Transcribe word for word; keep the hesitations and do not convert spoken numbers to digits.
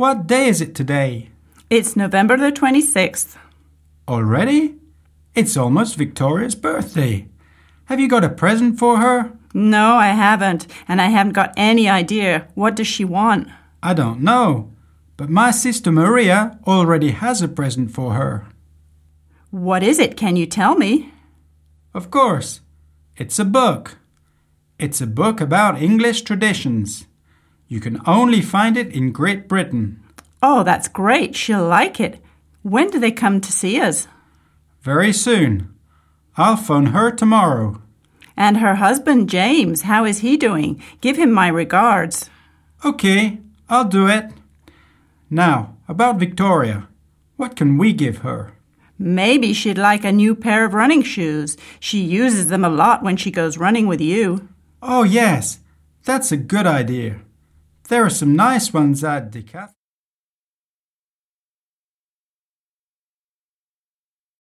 What day is it today? It's November the twenty-sixth. Already? It's almost Victoria's birthday. Have you got a present for her? No, I haven't, and I haven't got any idea. What does she want? I don't know, but my sister Maria already has a present for her. What is it? Can you tell me? Of course. It's a book. It's a book about English traditions. You can only find it in Great Britain. Oh, that's great. She'll like it. When do they come to see us? Very soon. I'll phone her tomorrow. And her husband, James, how is he doing? Give him my regards. Okay, I'll do it. Now, about Victoria. What can we give her? Maybe she'd like a new pair of running shoes. She uses them a lot when she goes running with you. Oh, yes. That's a good idea. There are some nice ones at Decathlon.